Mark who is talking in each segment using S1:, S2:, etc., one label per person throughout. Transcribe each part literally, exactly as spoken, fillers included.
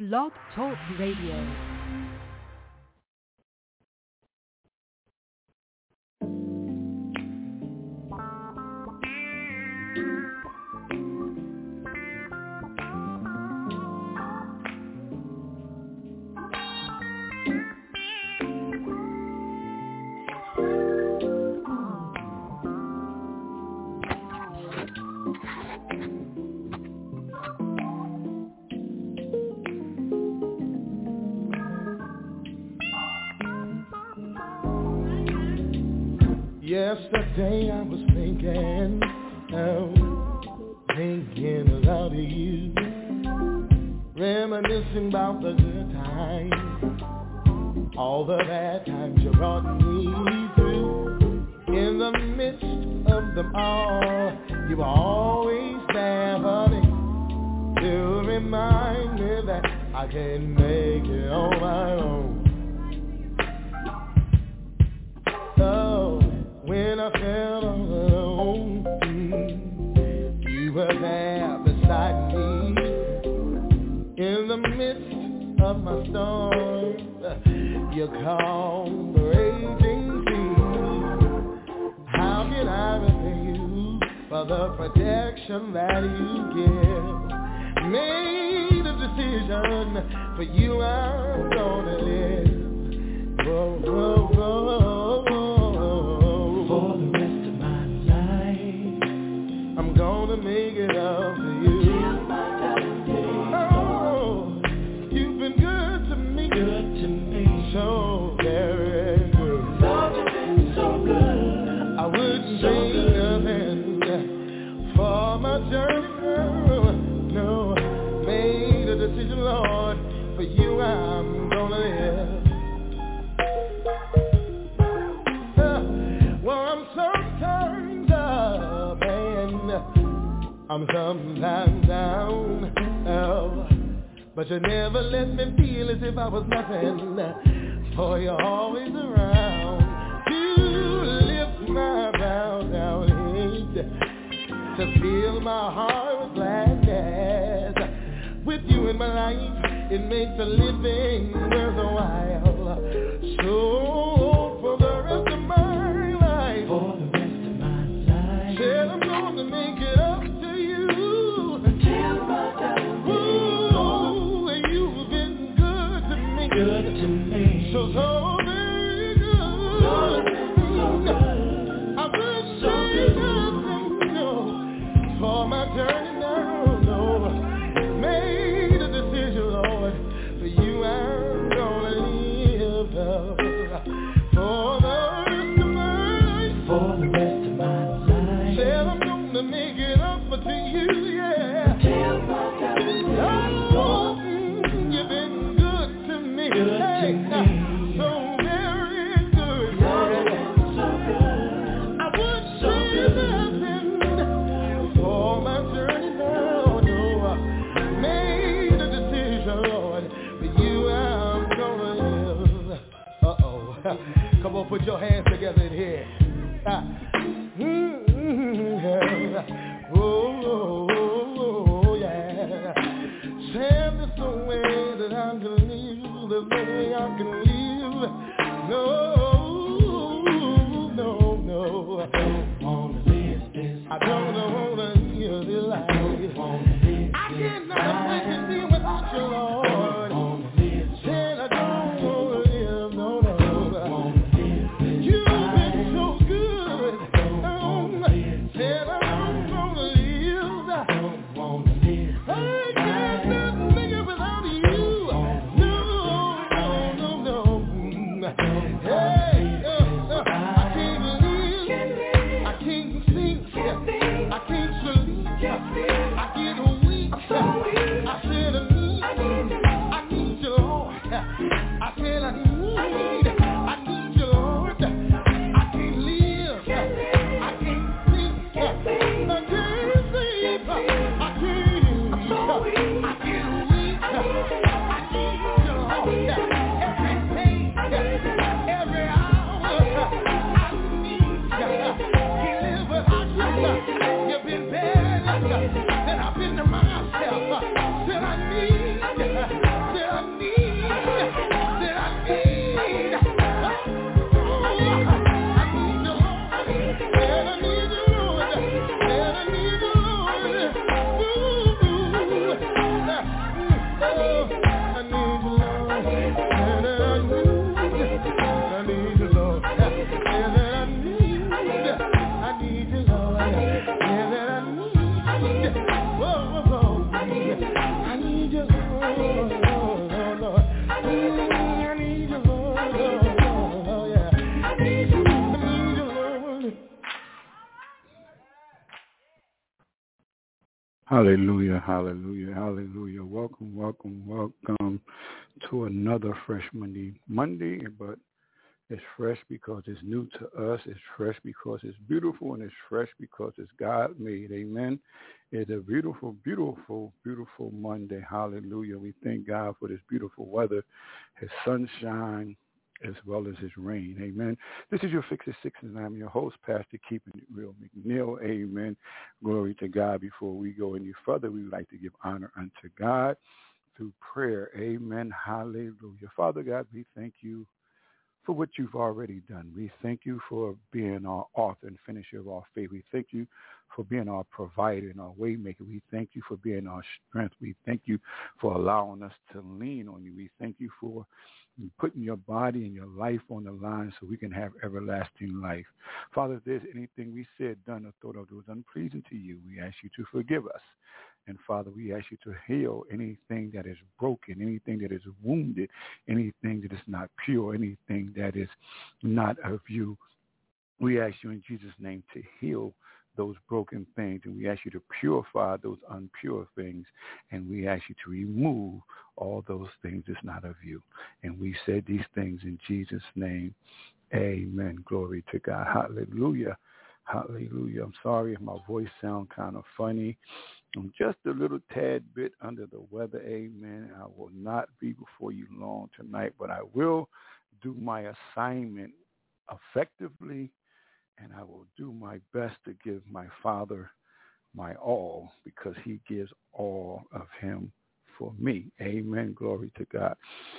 S1: Blog Talk Radio.
S2: Yesterday I was thinking, oh, thinking about you, reminiscing about the good times, all the bad times you brought me through. In the midst of them all, you were always there, honey, to remind me that I can make it on my own. Oh, when I felt all alone, you were there beside me. In the midst of my storm, you calmed the raging sea. How can I repay you for the protection that you give? Made a decision, for you I'm gonna live. Whoa, whoa, whoa. Gonna make it up to you. Oh, you've been good to me, good to me, so very good. Lord, you've been so good. I wouldn't so trade nothing for my journey, girl. No, made a decision, Lord, for you I'm gonna live. Uh, well, I'm sometimes up and I'm sometimes down, oh, but you never let me feel as if I was nothing, for you're always around to lift my bowed down head, to fill my heart with gladness. With you in my life, it makes a living worthwhile. So for the rest of my life, for the rest of my life, said I'm gonna make it up. Good to me, so so very good. So, so good. I would so say nothing, no, for my journey now, no. Made a decision, Lord, for you I'm gonna live uh, for the rest of my life. For the rest of my life. Said I'm gonna make it up to you, yeah. Till my time. Oh, mm, you've been good to me. Good hey, to me. So very good. Yeah. So good. I would so say nothing for my journey now. No, made a decision, Lord. For you I'm gonna live. Uh-oh. Come on, put your hands together in here. Ah. Mm-hmm. Yeah. Oh, oh, oh, oh, yeah. Send this away that I can live. There's no way I can live. No, no, no. I don't wanna live this. I don't wanna live this life. I cannot wait to be without you, Lord. Said I don't wanna live, no, no. You've been so good. Um, said I don't wanna live. I don't wanna live. I can't make it without you. No, no, no, no. Hey.
S3: Hallelujah, hallelujah, hallelujah. Welcome, welcome, welcome to another Fresh Monday. Monday, but it's fresh because it's new to us. It's fresh because it's beautiful, and it's fresh because it's God made. Amen. It's a beautiful, beautiful, beautiful Monday. Hallelujah. We thank God for this beautiful weather, his sunshine, as well as his rain. Amen. This is your Fix It Six, and I'm your host, Pastor Keeping It Real McNeil. Amen. Glory to God. Before we go any further, we would like to give honor unto God through prayer. Amen. Hallelujah. Father God, we thank you for what you've already done. We thank you for being our author and finisher of our faith. We thank you for being our provider and our way maker. We thank you for being our strength. We thank you for allowing us to lean on you. We thank you for putting your body and your life on the line so we can have everlasting life. Father, if there's anything we said, done, or thought of that was unpleasing to you, we ask you to forgive us. And Father, we ask you to heal anything that is broken, anything that is wounded, anything that is not pure, anything that is not of you. We ask you in Jesus' name to heal those broken things, and we ask you to purify those impure things, and we ask you to remove all those things that's not of you. And we said these things in Jesus' name. Amen. Glory to God. Hallelujah. Hallelujah. I'm sorry if my voice sounds kind of funny. I'm just a little tad bit under the weather. Amen. I will not be before you long tonight, but I will do my assignment effectively, and I will do my best to give my Father my all, because he gives all of him for me. Amen. Glory to God.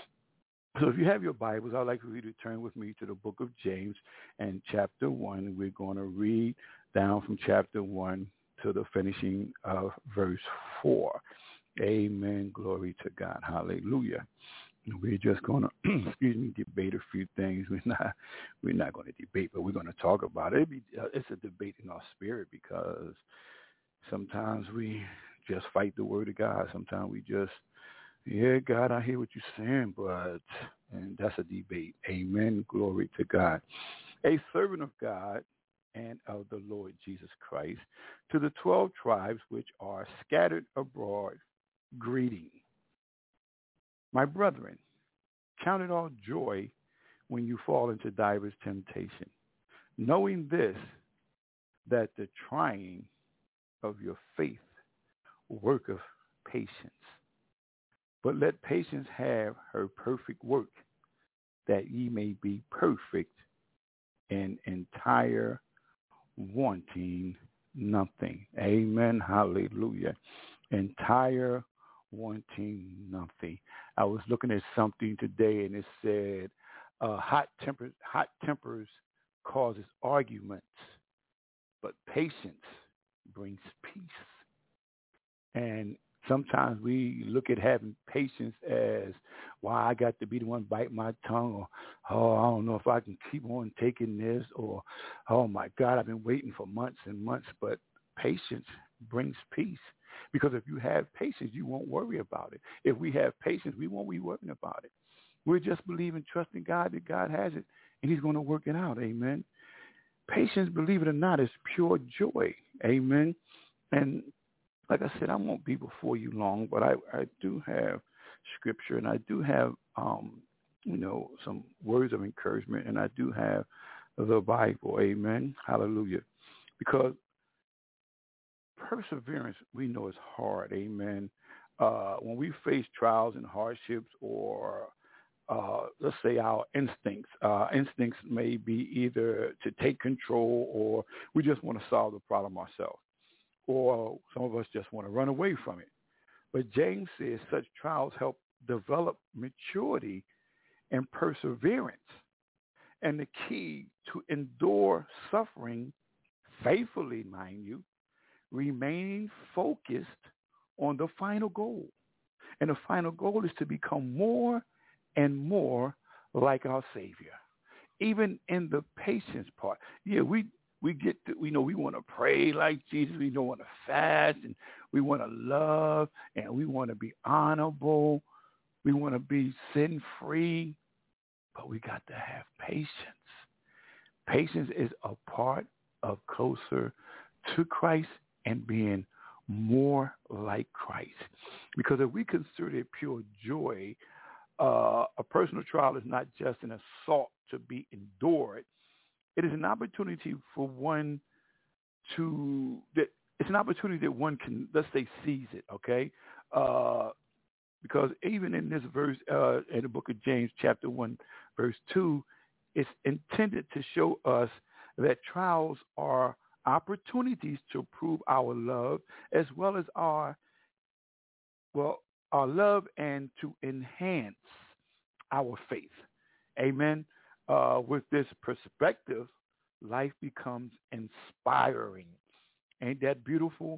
S3: So if you have your Bibles, I'd like for you to turn with me to the book of James and chapter one. We're going to read down from chapter one to the finishing of verse four. Amen. Glory to God. Hallelujah. We're just going to, excuse me, debate a few things. We're not, we're not going to debate, but we're going to talk about it. It'd be, uh, it's a debate in our spirit, because sometimes we just fight the word of God. Sometimes we just, yeah, God, I hear what you're saying, but, and that's a debate. Amen. Glory to God. A servant of God and of the Lord Jesus Christ, to the twelve tribes which are scattered abroad, greeting. My brethren, count it all joy when you fall into divers temptation, knowing this, that the trying of your faith worketh patience. But let patience have her perfect work, that ye may be perfect and entire, wanting nothing. Amen. Hallelujah. Entire, wanting nothing. I was looking at something today, and it said, uh, hot tempers, hot tempers causes arguments, but patience brings peace. And sometimes we look at having patience as, why I got to be the one bite my tongue, or, oh, I don't know if I can keep on taking this, or, oh, my God, I've been waiting for months and months. But patience brings peace, because if you have patience, you won't worry about it. If we have patience, we won't be worrying about it. We're just believing, trusting God that God has it, and he's going to work it out. Amen. Patience, believe it or not, is pure joy. Amen. And like I said, I won't be before you long, but I, I do have scripture, and I do have, um, you know, some words of encouragement, and I do have the Bible. Amen. Hallelujah. Because perseverance, we know, is hard. Amen. Uh, when we face trials and hardships, or uh, let's say our instincts, uh, instincts may be either to take control, or we just want to solve the problem ourselves, or some of us just want to run away from it. But James says such trials help develop maturity and perseverance. And the key to endure suffering faithfully, mind you, remaining focused on the final goal. And the final goal is to become more and more like our Savior. Even in the patience part. Yeah, we we get to, we know we want to pray like Jesus. We don't want to fast, and we want to love, and we want to be honorable. We want to be sin-free, but we got to have patience. Patience is a part of closer to Christ and being more like Christ. Because if we consider it pure joy, uh, a personal trial is not just an assault to be endured. It is an opportunity for one to, that it's an opportunity that one can, let's say, seize it, okay? Uh, because even in this verse, uh, in the book of James, chapter one, verse two, it's intended to show us that trials are opportunities to prove our love as well as our, well, our love and to enhance our faith. Amen. Uh, with this perspective, life becomes inspiring. Ain't that beautiful?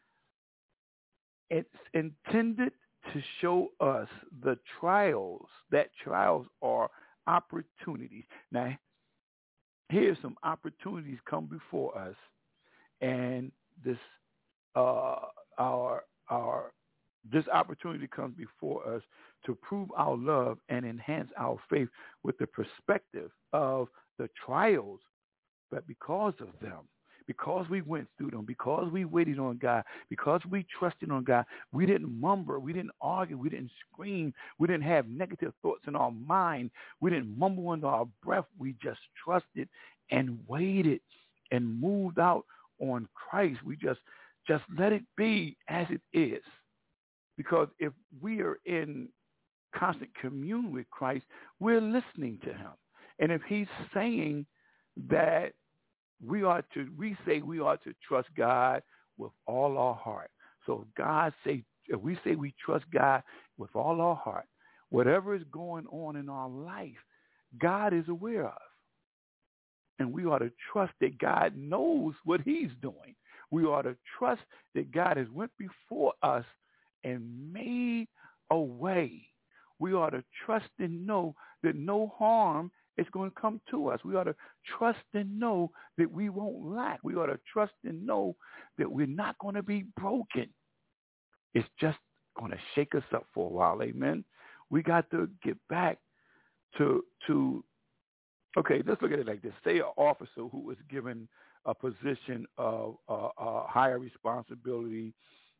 S3: It's intended to show us the trials, that trials are opportunities. Now, here's some opportunities come before us, and this uh, our our this opportunity comes before us to prove our love and enhance our faith with the perspective of the trials. But because of them, because we went through them, because we waited on God, because we trusted on God, we didn't mumble, we didn't argue, we didn't scream, we didn't have negative thoughts in our mind, we didn't mumble under our breath. We just trusted and waited and moved out on Christ. We just just let it be as it is. Because if we are in constant communion with Christ, we're listening to him. And if he's saying that we ought to, we say we ought to trust God with all our heart. So if God say, if we say we trust God with all our heart, whatever is going on in our life, God is aware of. And we ought to trust that God knows what he's doing. We ought to trust that God has went before us and made a way. We ought to trust and know that no harm is going to come to us. We ought to trust and know that we won't lack. We ought to trust and know that we're not going to be broken. It's just going to shake us up for a while. Amen. We got to get back to, to okay, let's look at it like this. Say an officer who is given a position of uh, uh, higher responsibility,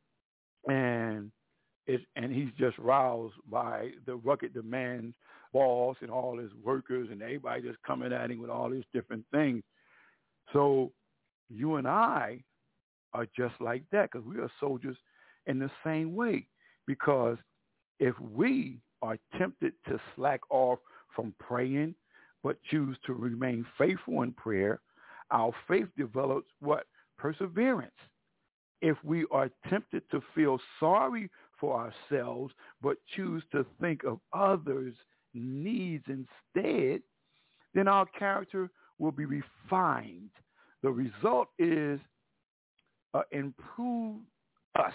S3: and it, and he's just roused by the rugged demands, boss and all his workers and everybody just coming at him with all these different things. So you and I are just like that, because we are soldiers in the same way. Because if we are tempted to slack off from praying but choose to remain faithful in prayer, our faith develops what? Perseverance. If we are tempted to feel sorry for ourselves but choose to think of others' needs instead, then our character will be refined. The result is an improved us,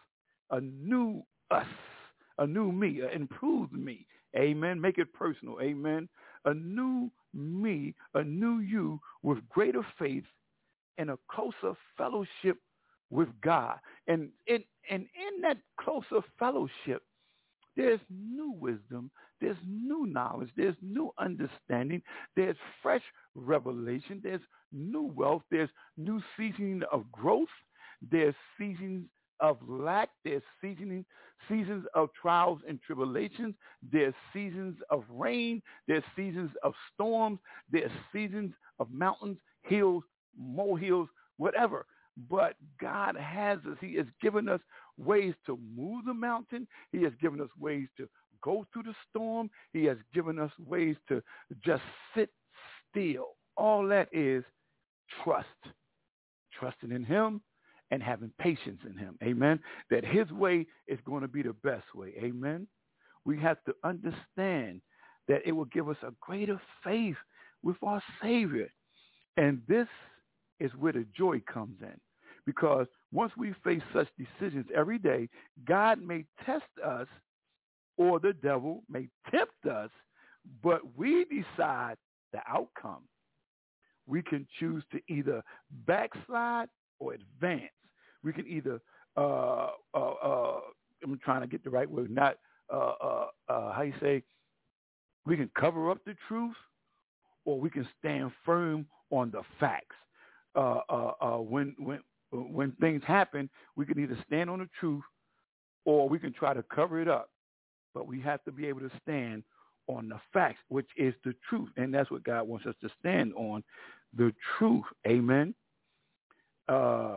S3: a new us, a new me, an improved me. Amen. Make it personal. Amen. A new me, a new you with greater faith and a closer fellowship with God. And in, and in that closer fellowship, there's new wisdom, there's new knowledge, there's new understanding, there's fresh revelation, there's new wealth, there's new seasoning of growth, there's seasons of lack, there's seasoning, seasons of trials and tribulations, there's seasons of rain, there's seasons of storms, there's seasons of mountains, hills, molehills, whatever. But God has us. He has given us ways to move the mountain. He has given us ways to go through the storm. He has given us ways to just sit still. All that is trust. Trusting in him and having patience in him. Amen. That his way is going to be the best way. Amen. We have to understand that it will give us a greater faith with our Savior. And this is where the joy comes in. Because once we face such decisions every day, God may test us, or the devil may tempt us, but we decide the outcome. We can choose to either backslide or advance. We can either, uh, uh, uh, I'm trying to get the right word, not, uh, uh, uh, how you say, we can cover up the truth, or we can stand firm on the facts. Uh, uh, uh, when when when things happen, we can either stand on the truth or we can try to cover it up. But we have to be able to stand on the facts, which is the truth. And that's what God wants us to stand on, the truth. Amen. Uh,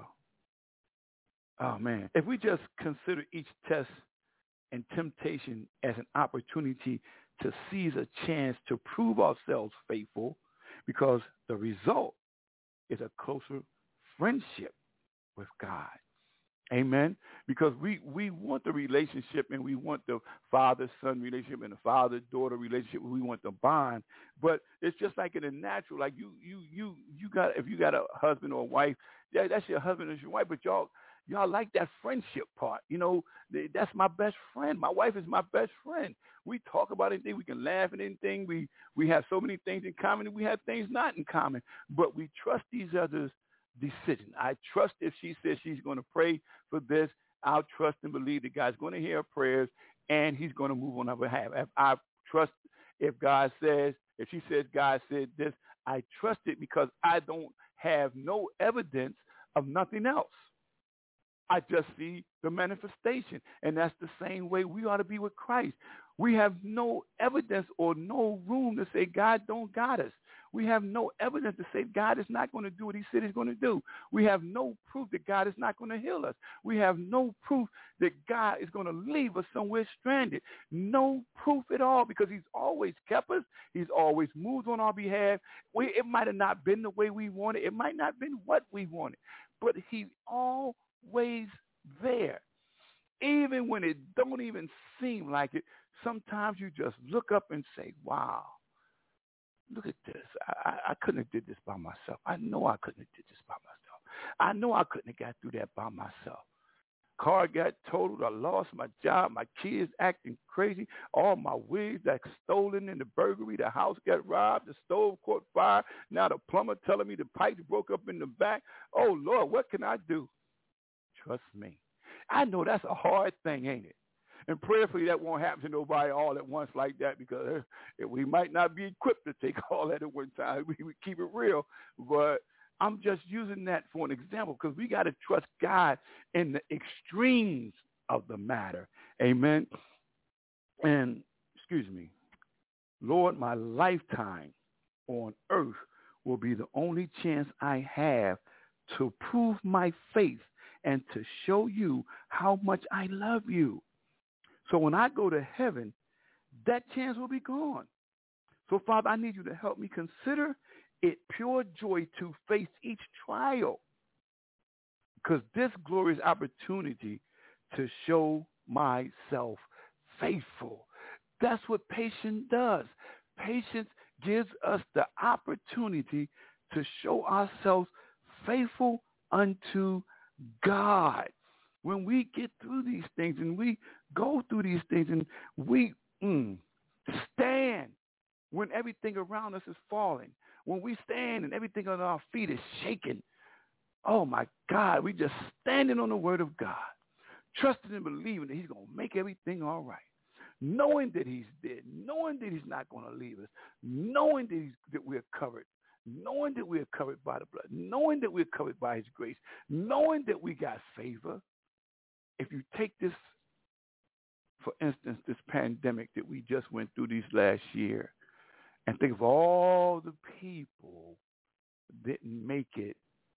S3: oh, man. If we just consider each test and temptation as an opportunity to seize a chance to prove ourselves faithful, because the result is a closer friendship with God. Amen. Because we, we want the relationship, and we want the father-son relationship and the father-daughter relationship. We want the bond. But it's just like in the natural, like you you you you got, if you got a husband or a wife, yeah, that's your husband or your wife, but y'all y'all like that friendship part. You know, that's my best friend. My wife is my best friend. We talk about anything. We can laugh at anything. We we have so many things in common, and we have things not in common. But we trust each other's decision. I trust if she says she's going to pray for this, I'll trust and believe that God's going to hear her prayers and he's going to move on her behalf. If I trust, if God says, if she says God said this, I trust it because I don't have no evidence of nothing else. I just see the manifestation. And that's the same way we ought to be with Christ. We have no evidence or no room to say God don't got us. We have no evidence to say God is not going to do what he said he's going to do. We have no proof that God is not going to heal us. We have no proof that God is going to leave us somewhere stranded. No proof at all, because he's always kept us. He's always moved on our behalf. We, it might have not been the way we wanted. It might not have been what we wanted, but he's always there. Even when it don't even seem like it, sometimes you just look up and say, wow, look at this. I, I couldn't have did this by myself. I know I couldn't have did this by myself. I know I couldn't have got through that by myself. Car got totaled. I lost my job. My kids acting crazy. All my wigs got stolen in the burglary. The house got robbed. The stove caught fire. Now the plumber telling me the pipes broke up in the back. Oh, Lord, what can I do? Trust me. I know that's a hard thing, ain't it? And prayerfully that won't happen to nobody all at once like that, because we might not be equipped to take all that at one time. We, we keep it real. But I'm just using that for an example, because we got to trust God in the extremes of the matter. Amen. And, excuse me, Lord, my lifetime on earth will be the only chance I have to prove my faith and to show you how much I love you. So when I go to heaven, that chance will be gone. So, Father, I need you to help me consider it pure joy to face each trial, because this glorious opportunity to show myself faithful. That's what patience does. Patience gives us the opportunity to show ourselves faithful unto God. When we get through these things and we go through these things and we mm, stand when everything around us is falling, when we stand and everything on our feet is shaking, oh my God, we just standing on the word of God, trusting and believing that he's going to make everything all right, knowing that he's there, knowing that he's not going to leave us, knowing that, he's, that we're covered, knowing that we're covered by the blood, knowing that we're covered by his grace, knowing that we got favor. If you take this, for instance, this pandemic that we just went through these last year, and think of all the people that didn't make it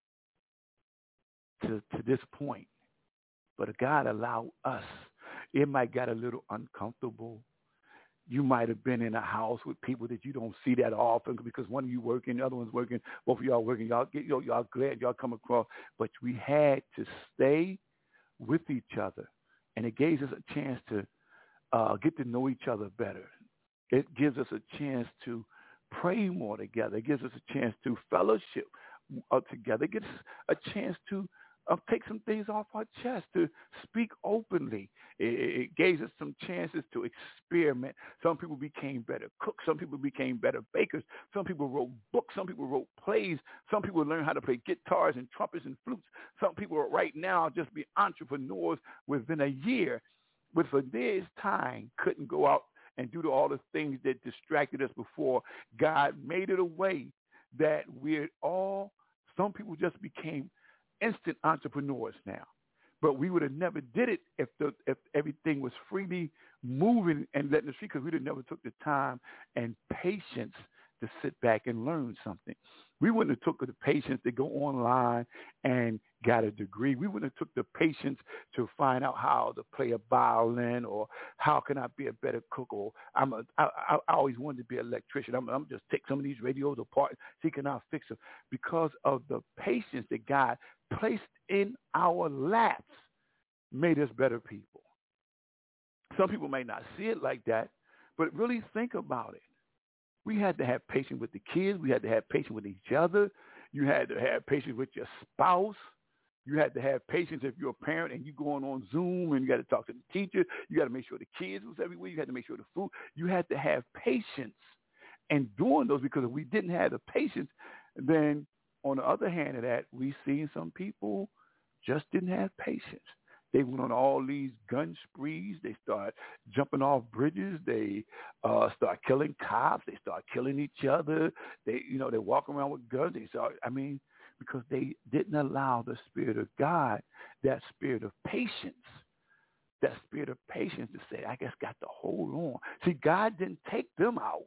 S3: to, to this point, but God allowed us. It might got a little uncomfortable. You might have been in a house with people that you don't see that often, because one of you working, the other one's working, both of y'all working. Y'all get y'all, y'all glad y'all come across, but we had to stay with each other, and it gave us a chance to uh, get to know each other better. It gives us a chance to pray more together. It gives us a chance to fellowship uh, together. It gives us a chance to uh, take some things off our chest, to speak openly. It, it gave us some chances to experiment. Some people became better cooks. Some people became better bakers. Some people wrote books. Some people wrote plays. Some people learned how to play guitars and trumpets and flutes. Some people right now just be entrepreneurs within a year, but for this time couldn't go out and do all the things that distracted us before. God made it a way that we're all, some people just became instant entrepreneurs now. But we would have never did it if the if everything was freely moving and letting the street, because we would have never took the time and patience to sit back and learn something. We wouldn't have took the patience to go online and got a degree. We wouldn't have took the patience to find out how to play a violin, or how can I be a better cook, or I'm a, I, I always wanted to be an electrician. I'm, I'm just take some of these radios apart, see can I fix them, because of the patience that God placed in our laps made us better people. Some people may not see it like that, but really think about it. We had to have patience with the kids. We had to have patience with each other. You had to have patience with your spouse. You had to have patience if you're a parent and you're going on Zoom and you got to talk to the teacher. You got to make sure the kids was everywhere. You had to make sure the food. You had to have patience in doing those, because if we didn't have the patience, then on the other hand of that, we see some people just didn't have patience. They went on all these gun sprees. They start jumping off bridges. They uh, start killing cops. They start killing each other. They, you know, they walk around with guns. They start, I mean, because they didn't allow the Spirit of God, that spirit of patience, that spirit of patience to say, I just got to hold on. See, God didn't take them out.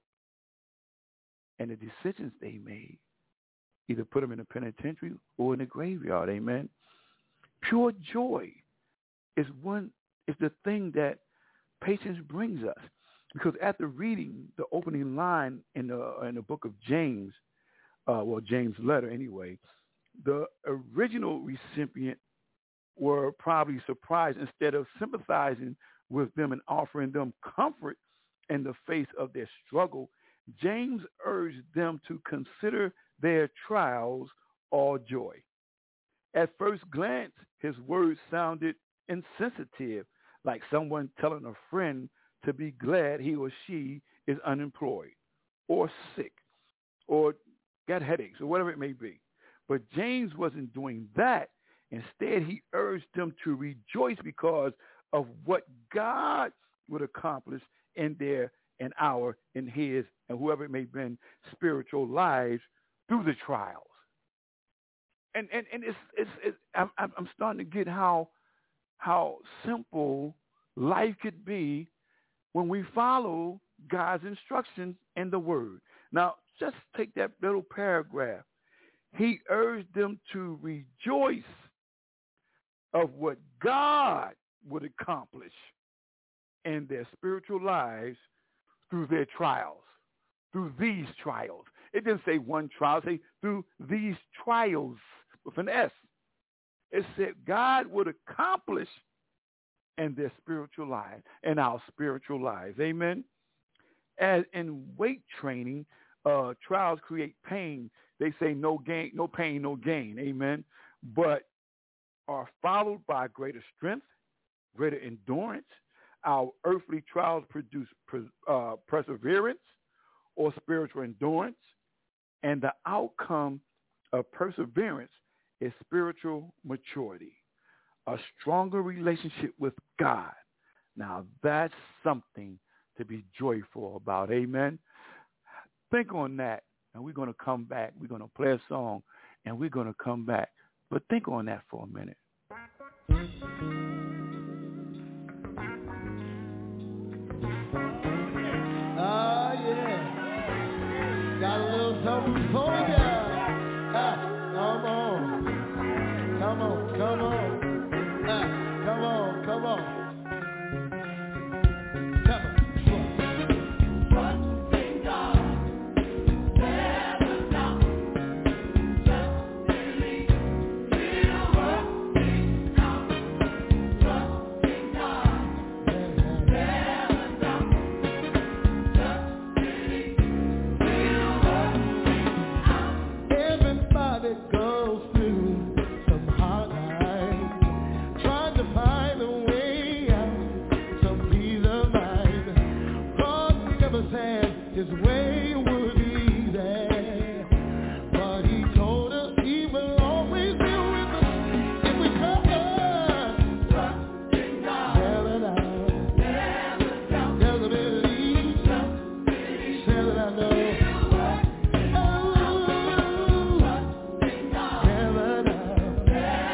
S3: And the decisions they made either put them in a penitentiary or in a graveyard. Amen. Pure joy is one is the thing that patience brings us, because after reading the opening line in the in the book of James, uh, well James' letter anyway, the original recipient were probably surprised. Instead of sympathizing with them and offering them comfort in the face of their struggle, James urged them to consider their trials all joy. At first glance, his words sounded insensitive, like someone telling a friend to be glad he or she is unemployed or sick or got headaches or whatever it may be. But James wasn't doing that. Instead, he urged them to rejoice because of what God would accomplish in their and our and his and whoever it may have been spiritual lives through the trials. And and, and it's, it's, it's I'm, I'm starting to get how how simple life could be when we follow God's instructions in the Word. Now, just take that little paragraph. He urged them to rejoice of what God would accomplish in their spiritual lives through their trials, through these trials. It didn't say one trial, it said through these trials with an S. It said God would accomplish in their spiritual lives, in our spiritual lives. Amen. As in weight training, uh, trials create pain. They say no gain, no pain, no gain. Amen. But are followed by greater strength, greater endurance. Our earthly trials produce uh, perseverance or spiritual endurance, and the outcome of perseverance is spiritual maturity, a stronger relationship with God. Now, that's something to be joyful about. Amen. Think on that, and we're going to come back. We're going to play a song, and we're going to come back. But think on that for a minute.
S2: Ah, yeah. Got a little something for ya. Ah, come on. Come on, come on. Ah, come on, come on. Yeah.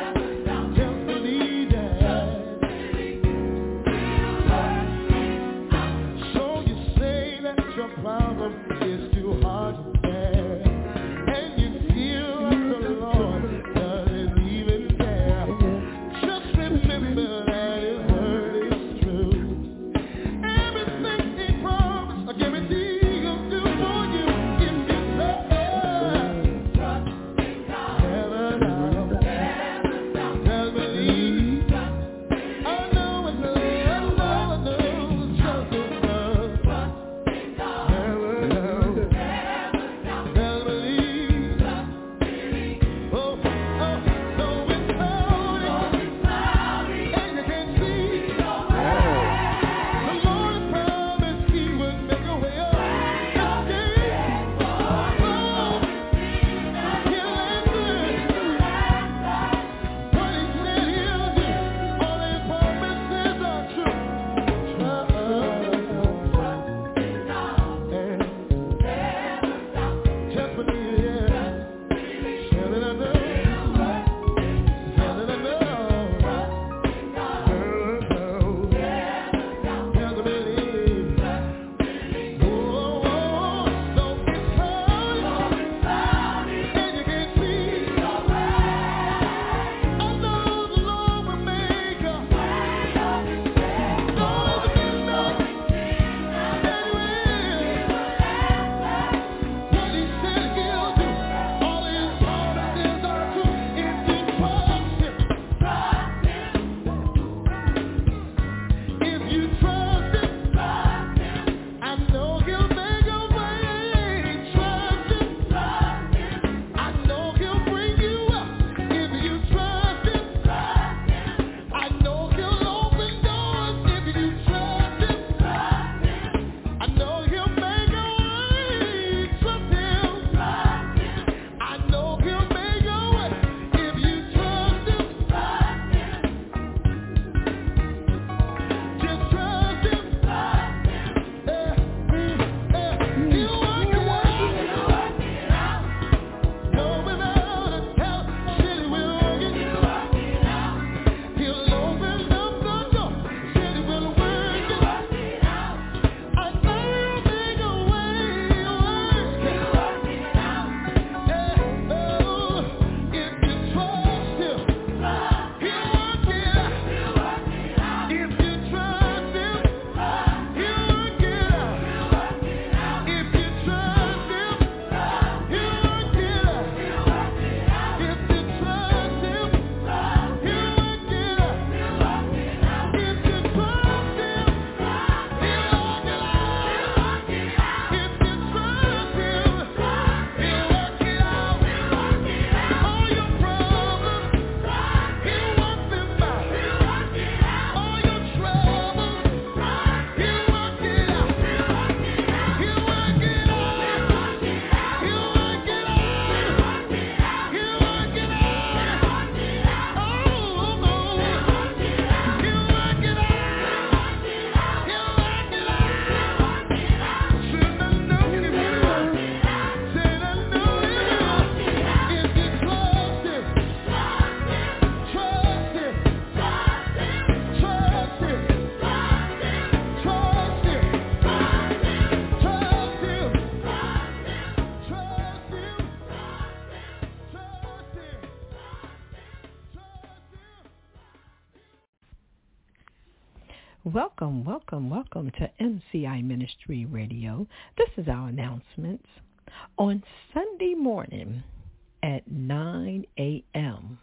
S1: Welcome, welcome, welcome to M C I Ministry Radio. This is our announcements. On Sunday morning at nine a.m.,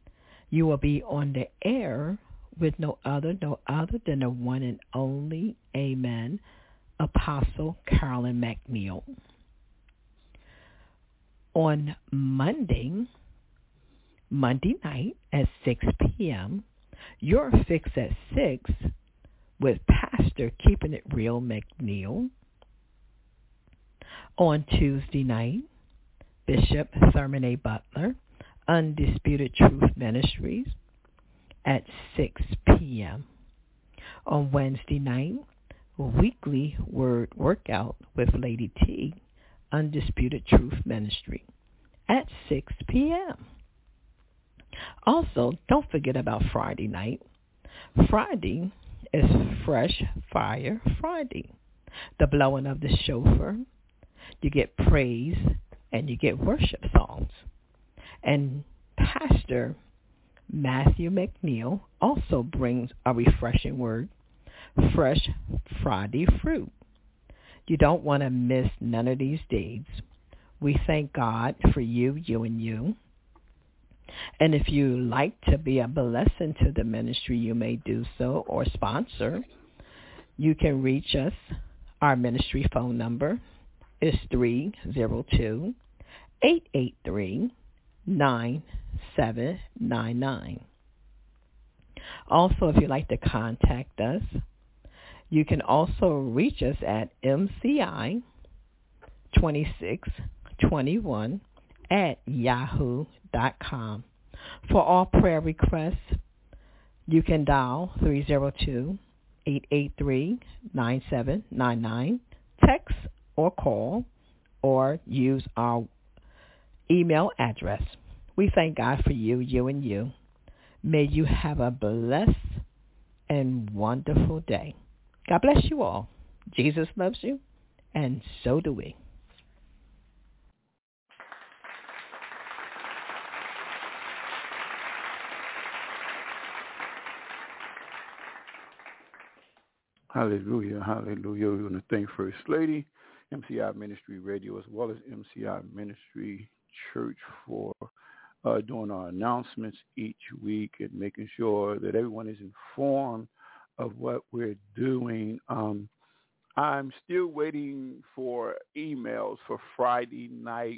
S1: you will be on the air with no other, no other than the one and only, amen, Apostle Carolyn McNeil. On Monday, Monday night at six p.m., your Fix at six with Pastor Keeping It Real McNeil. On Tuesday night, Bishop Thurman A. Butler, Undisputed Truth Ministries at six p.m. On Wednesday night, weekly Word Workout with Lady T, Undisputed Truth Ministry at six p.m. Also, don't forget about Friday night. Friday is Fresh Fire Friday. The blowing of the shofar you get praise, and you get worship songs. And Pastor Matthew McNeil also brings a refreshing word, Fresh Friday Fruit. You don't want to miss none of these days. We thank God for you, you, and you. And if you like to be a blessing to the ministry, you may do so or sponsor. You can reach us. Our ministry phone number is three oh two, eight eight three, nine seven nine nine. Also, if you'd like to contact us, you can also reach us at M C I twenty-six twenty-one at yahoo dot com. For all prayer requests, you can dial three oh two, eight eight three, nine seven nine nine, text or call, or use our email address. We thank God for you, you, and you. May you have a blessed and wonderful day. God bless you all. Jesus loves you, and so do we.
S3: Hallelujah, hallelujah. We want to thank First Lady, M C I Ministry Radio, as well as M C I Ministry Church for uh, doing our announcements each week and making sure that everyone is informed of what we're doing. Um, I'm still waiting for emails for Friday night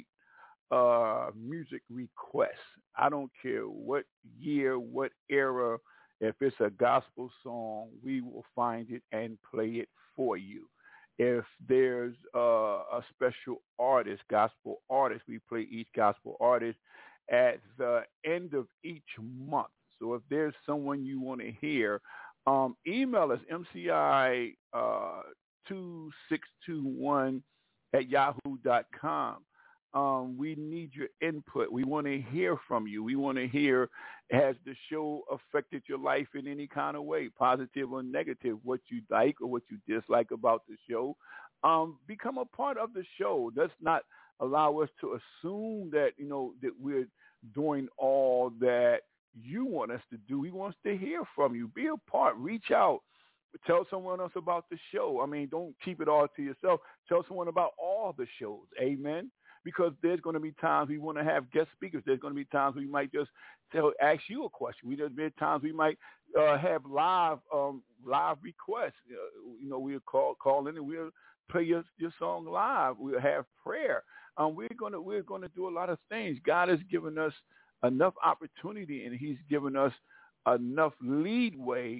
S3: uh, music requests. I don't care what year, what era. If it's a gospel song, we will find it and play it for you. If there's uh, a special artist, gospel artist, we play each gospel artist at the end of each month. So if there's someone you want to hear, um, email us, M C I uh, two six two one at yahoo dot com. Um, we need your input. We want to hear from you. We want to hear, has the show affected your life in any kind of way, positive or negative, what you like or what you dislike about the show. Um, become a part of the show. Let's not allow us to assume that, you know, that we're doing all that you want us to do. We want us to hear from you. Be a part. Reach out. Tell someone else about the show. I mean, don't keep it all to yourself. Tell someone about all the shows. Amen. Because there's going to be times we want to have guest speakers. There's going to be times we might just tell, ask you a question. We There's been times we might uh, have live um, live requests. Uh, you know, we'll call call in and we'll play your, your song live. We'll have prayer. Um, we're gonna we're gonna do a lot of things. God has given us enough opportunity, and He's given us enough leadway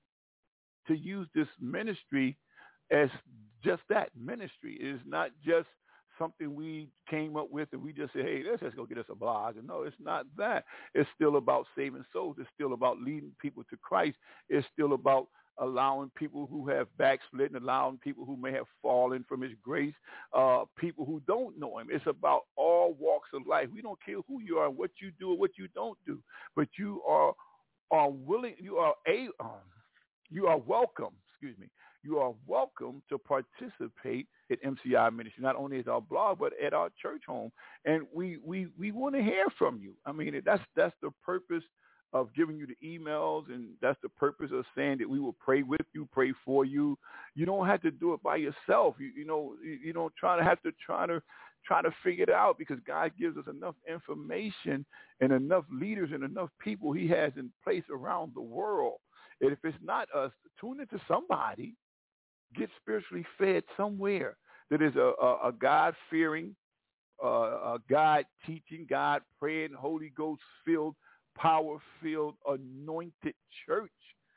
S3: to use this ministry as just that ministry. It is not just something we came up with and we just say, hey, let's just go get us a blog. And no, it's not that. It's still about saving souls. It's still about leading people to Christ. It's still about allowing people who have backslidden, allowing people who may have fallen from His grace, uh, people who don't know Him. It's about all walks of life. We don't care who you are, what you do, or what you don't do, but you are are willing. You are a um, you are welcome. Excuse me. You are welcome to participate at M C I Ministry, not only at our blog, but at our church home. And we we, we want to hear from you. I mean, that's that's the purpose of giving you the emails, and that's the purpose of saying that we will pray with you, pray for you. You don't have to do it by yourself. You, you know, you, you don't try to have to try to try to figure it out, because God gives us enough information and enough leaders and enough people He has in place around the world. And if it's not us, tune into somebody. Get spiritually fed somewhere that is a, a, a God-fearing, uh, a God-teaching, God-praying, Holy Ghost-filled, power-filled, anointed church,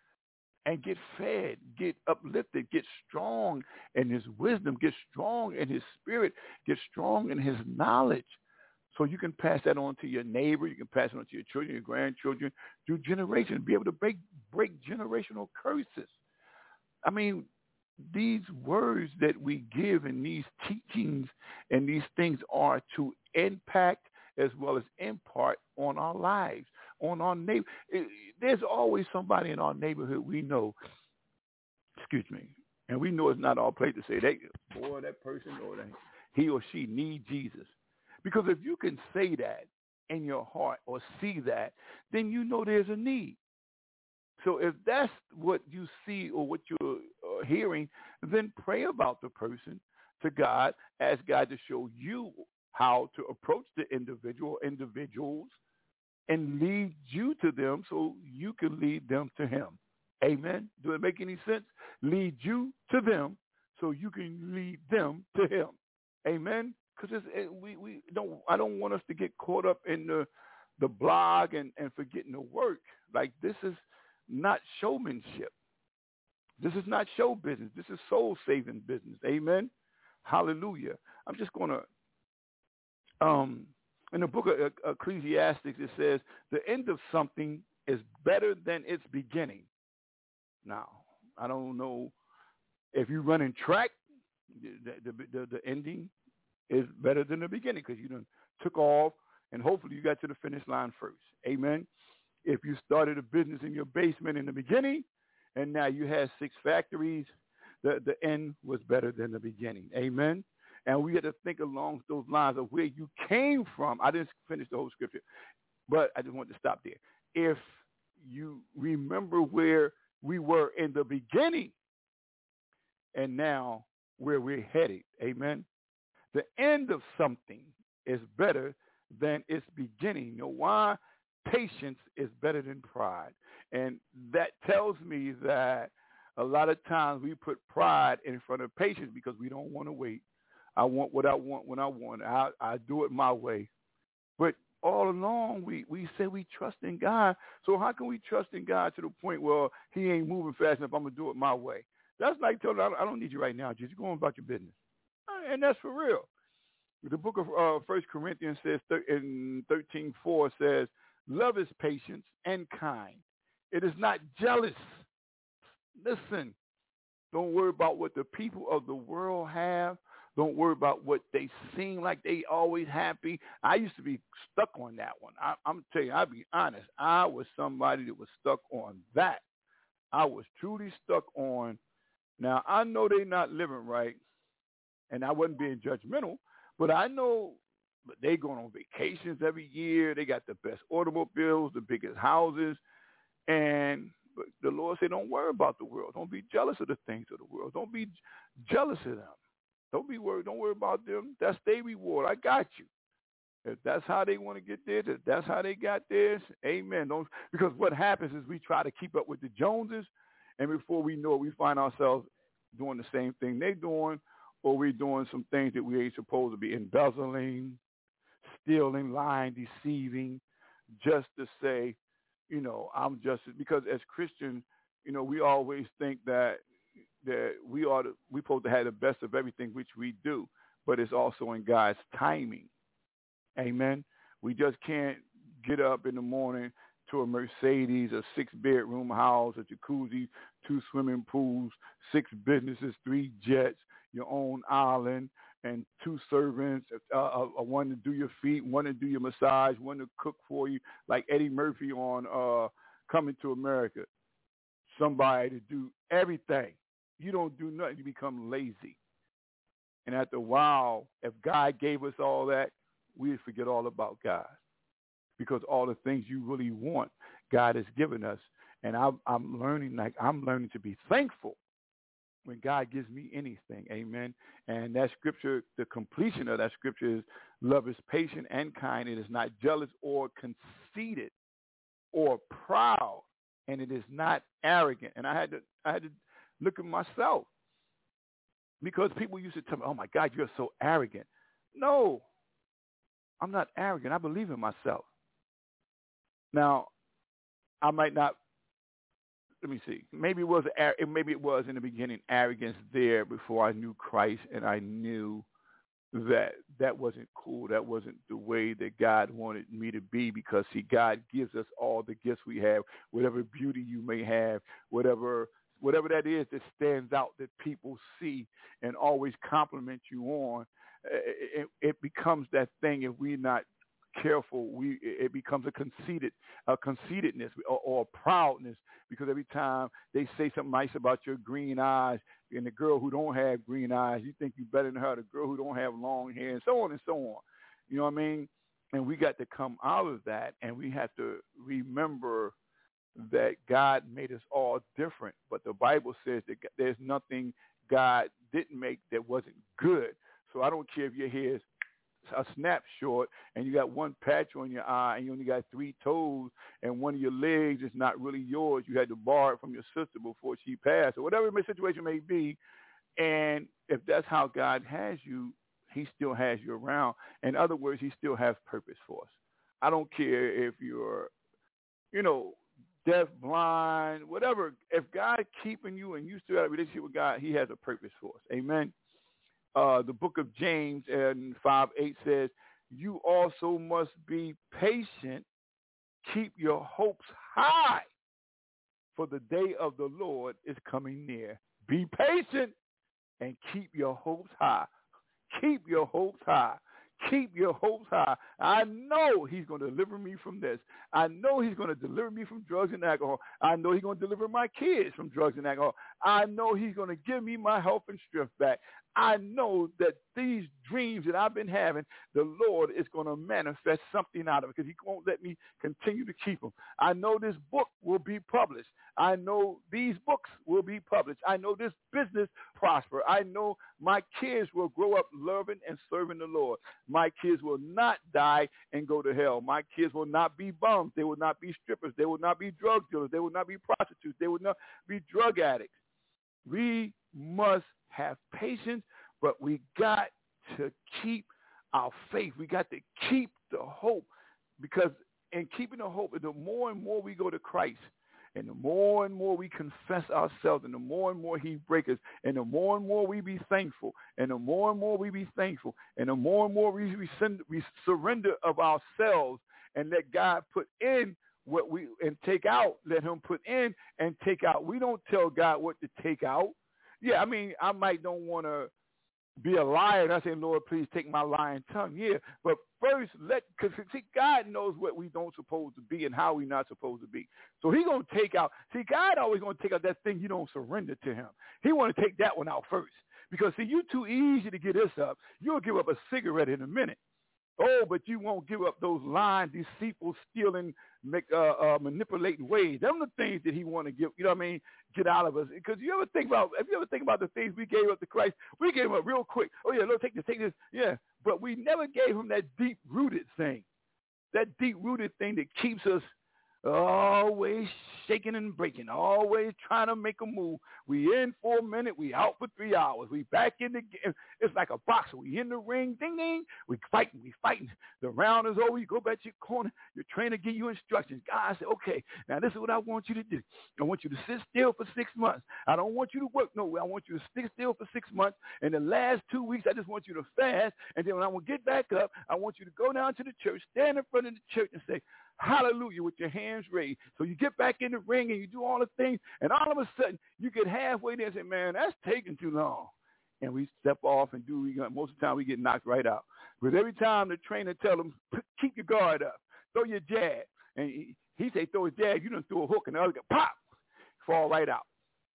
S3: and get fed, get uplifted, get strong in His wisdom, get strong in His spirit, get strong in His knowledge, so you can pass that on to your neighbor, you can pass it on to your children, your grandchildren, through generations, be able to break break generational curses. I mean, these words that we give and these teachings and these things are to impact as well as impart on our lives, on our neighbor. There's always somebody in our neighborhood we know, excuse me, and we know it's not our place to say, that boy, that person, or that, he or she need Jesus. Because if you can say that in your heart or see that, then you know there's a need. So if that's what you see or what you're uh, hearing, then pray about the person to God. Ask God to show you how to approach the individual, individuals, and lead you to them so you can lead them to him. Amen. Do it make any sense? Lead you to them so you can lead them to him. Amen. Because it, we we don't. I don't want us to get caught up in the the blog and, and forgetting the work. Like, this is not showmanship. This is not show business. This is soul saving business. Amen. Hallelujah. I'm just going to. Um, in the book of Ecclesiastes, it says the end of something is better than its beginning. Now, I don't know if you run in track, the, the, the, the ending is better than the beginning because you done took off and hopefully you got to the finish line first. Amen. If you started a business in your basement in the beginning and now you have six factories, the, the end was better than the beginning. Amen. And we had to think along those lines of where you came from. I didn't finish the whole scripture, but I just wanted to stop there. If you remember where we were in the beginning and now where we're headed, amen, the end of something is better than its beginning. You know why? Patience is better than pride. And that tells me that a lot of times we put pride in front of patience because we don't want to wait. I want what I want when I want. I, I do it my way. But all along, we, we say we trust in God. So how can we trust in God to the point where he ain't moving fast enough, I'm going to do it my way? That's like telling I don't need you right now, just go on about your business. And that's for real. The book of uh, First Corinthians says in thirteen four says, love is patient and kind. It is not jealous. Listen, don't worry about what the people of the world have. Don't worry about what they seem like they always happy. I used to be stuck on that one. I, I'm telling you, I'll be honest. I was somebody that was stuck on that. I was truly stuck on. Now, I know they're not living right, and I wasn't being judgmental, but I know they going on vacations every year. They got the best automobiles, the biggest houses, and but the Lord said, don't worry about the world. Don't be jealous of the things of the world. Don't be jealous of them. Don't be worried. Don't worry about them. That's their reward. I got you. If that's how they want to get there, if that's how they got theirs, amen. Don't, because what happens is we try to keep up with the Joneses, and before we know it, we find ourselves doing the same thing they're doing, or we're doing some things that we ain't supposed to be embezzling, stealing, lying, deceiving, just to say, you know, I'm just, because as Christians, you know, we always think that that we ought to, we supposed to have the best of everything, which we do, but it's also in God's timing. Amen. We just can't get up in the morning to a Mercedes, a six-bedroom house, a jacuzzi, two swimming pools, six businesses, three jets, your own island, and two servants, uh, uh, one to do your feet, one to do your massage, one to cook for you, like Eddie Murphy on uh, Coming to America. Somebody to do everything. You don't do nothing, you become lazy. And after a while, if God gave us all that, we'd forget all about God. Because all the things you really want, God has given us. And I'm, I'm learning, like I'm learning to be thankful when God gives me anything. Amen. And that scripture, the completion of that scripture is love is patient and kind. It is not jealous or conceited or proud. And it is not arrogant. And I had to, I had to look at myself because people used to tell me, oh my God, you're so arrogant. No, I'm not arrogant. I believe in myself. Now, I might not, let me see, maybe it was, maybe it was in the beginning arrogance there before I knew Christ and I knew that that wasn't cool. That wasn't the way that God wanted me to be because, see, God gives us all the gifts we have, whatever beauty you may have, whatever whatever that is that stands out that people see and always compliment you on. It, it becomes that thing if we're not careful. We it becomes a conceited, a conceitedness or, or a proudness, because every time they say something nice about your green eyes, and the girl who don't have green eyes, you think you're better than her. The girl who don't have long hair, and so on and so on. You know what I mean? And we got to come out of that, and we have to remember that God made us all different. But the Bible says that there's nothing God didn't make that wasn't good. So I don't care if your hair is a snap short and you got one patch on your eye and you only got three toes and one of your legs is not really yours. You had to borrow it from your sister before she passed, or whatever the situation may be. And if that's how God has you, he still has you around. In other words, he still has purpose for us. I don't care if you're, you know, deaf, blind, whatever. If God keeping you and you still have a relationship with God, he has a purpose for us. Amen. Uh, the book of James and five eight says, you also must be patient. Keep your hopes high, for the day of the Lord is coming near. Be patient and keep your hopes high. Keep your hopes high. Keep your hopes high. I know he's going to deliver me from this. I know he's going to deliver me from drugs and alcohol. I know he's going to deliver my kids from drugs and alcohol. I know he's going to give me my health and strength back. I know that these dreams that I've been having, the Lord is going to manifest something out of it, because he won't let me continue to keep them. I know this book will be published. I know these books will be published. I know this business prosper. I know my kids will grow up loving and serving the Lord. My kids will not die and go to hell. My kids will not be bums. They will not be strippers. They will not be drug dealers. They will not be prostitutes. They will not be drug addicts. We must have patience, but we got to keep our faith. We got to keep the hope, because in keeping the hope, the more and more we go to Christ, and the more and more we confess ourselves, and the more and more he breaks us, and the more and more we be thankful, and the more and more we be thankful, and the more and more we, we, send, we surrender of ourselves and let God put in what we, and take out, let him put in and take out. We don't tell God what to take out. Yeah, I mean, I might don't want to be a liar, and I say, Lord, please take my lying tongue. Yeah, but first, let, because see, God knows what we don't supposed to be and how we not supposed to be. So he going to take out, see, God always going to take out that thing you don't surrender to him. He want to take that one out first, because, see, you too easy to get this up. You'll give up a cigarette in a minute. Oh, but you won't give up those lying, deceitful, stealing, make, uh, uh, manipulating ways. Them the things that he want to give, you know what I mean, get out of us. Because you ever think about, if you ever think about the things we gave up to Christ, we gave him up real quick. Oh, yeah, Lord, take this, take this. Yeah, but we never gave him that deep-rooted thing, that deep-rooted thing that keeps us always shaking and breaking, always trying to make a move. We in for a minute, we out for three hours. We back in the game. It's like a boxer. We in the ring, ding, ding. We fighting, we fighting. The round is over. You go back to your corner. Your trainer give you instructions. God said, okay, now this is what I want you to do. I want you to sit still for six months. I don't want you to work nowhere. I want you to sit still for six months. And the last two weeks, I just want you to fast. And then when I will get back up, I want you to go down to the church, stand in front of the church and say, hallelujah, with your hands raised. So you get back in the ring and you do all the things, and all of a sudden you get halfway there and say, man, that's taking too long. And we step off and do, we, most of the time we get knocked right out. Because every time the trainer tell them, keep your guard up, throw your jab. And he, he say throw his jab, you done throw a hook, and the other guy, pop, fall right out.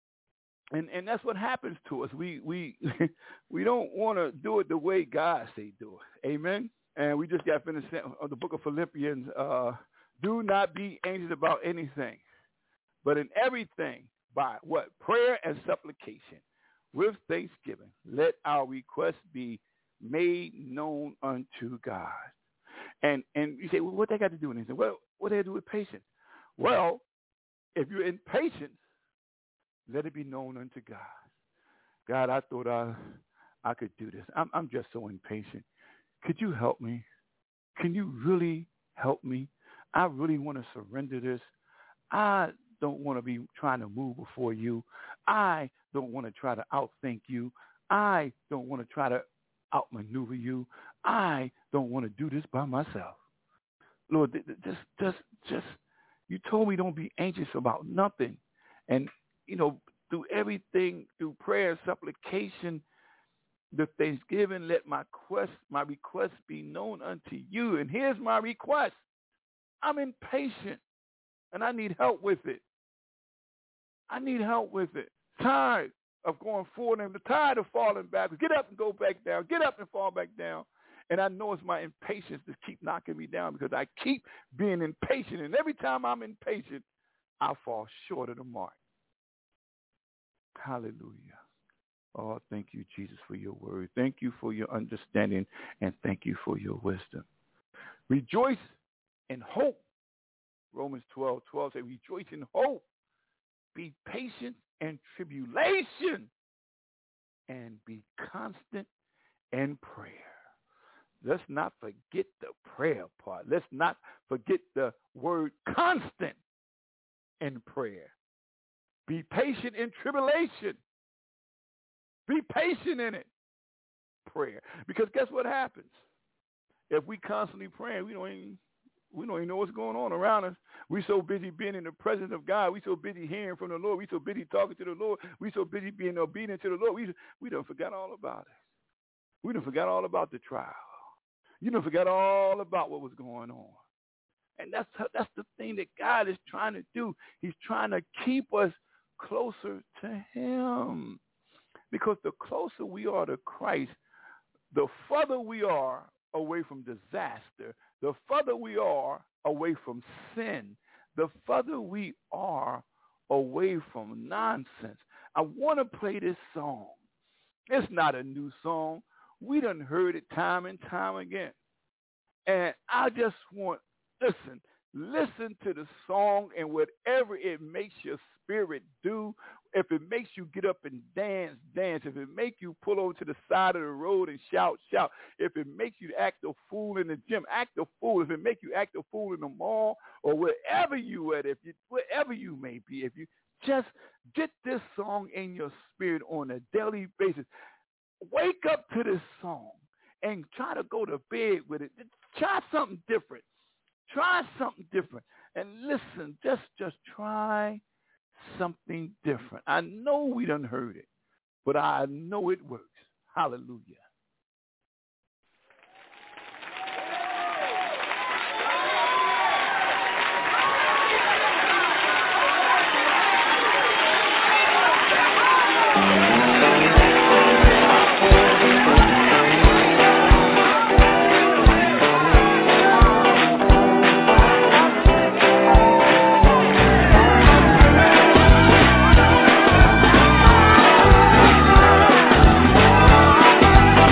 S3: And and that's what happens to us. We we we don't want to do it the way God say do it. Amen? And we just got finished on the book of Philippians, uh, do not be anxious about anything, but in everything, by what? Prayer and supplication, with thanksgiving, let our requests be made known unto God. And and you say, well, what they got to do with anything? Well, what they got to do with patience? Well, if you're impatient, let it be known unto God. God, I thought I, I could do this. I'm, I'm just so impatient. Could you help me? Can you really help me? I really want to surrender this. I don't want to be trying to move before you. I don't want to try to outthink you. I don't want to try to outmaneuver you. I don't want to do this by myself. Lord, just, just, just, you told me don't be anxious about nothing. And, you know, through everything, through prayer, supplication, the thanksgiving, let my quest, my request be known unto you. And here's my request. I'm impatient, and I need help with it. I need help with it. Tired of going forward and tired of falling backwards. Get up and go back down. Get up and fall back down. And I know it's my impatience that keep knocking me down because I keep being impatient. And every time I'm impatient, I fall short of the mark. Hallelujah. Oh, thank you, Jesus, for your word. Thank you for your understanding, and thank you for your wisdom. Rejoice in hope. Romans twelve twelve says, rejoice in hope. Be patient in tribulation, and be constant in prayer. Let's not forget the prayer part. Let's not forget the word constant in prayer. Be patient in tribulation. Be patient in it. Prayer. Because guess what happens? If we constantly praying, we don't even, we don't even know what's going on around us. We're so busy being in the presence of God. We're so busy hearing from the Lord. We're so busy talking to the Lord. We're so busy being obedient to the Lord. We, we done forgot all about it. We done forgot all about the trial. You done forgot all about what was going on. And that's that's the thing that God is trying to do. He's trying to keep us closer to him. Because the closer we are to Christ, the further we are away from disaster, the further we are away from sin, the further we are away from nonsense. I want to play this song. It's not a new song. We done heard it time and time again. And I just want, listen, listen to the song, and whatever it makes your spirit do, if it makes you get up and dance, dance. If it makes you pull over to the side of the road and shout, shout. If it makes you act a fool in the gym, act a fool. If it makes you act a fool in the mall or wherever you at, if you, wherever you may be, if you just get this song in your spirit on a daily basis, wake up to this song and try to go to bed with it. Try something different. Try something different. And listen, just, just try something different. I know we done heard it, but I know it works. Hallelujah.
S2: Thank you.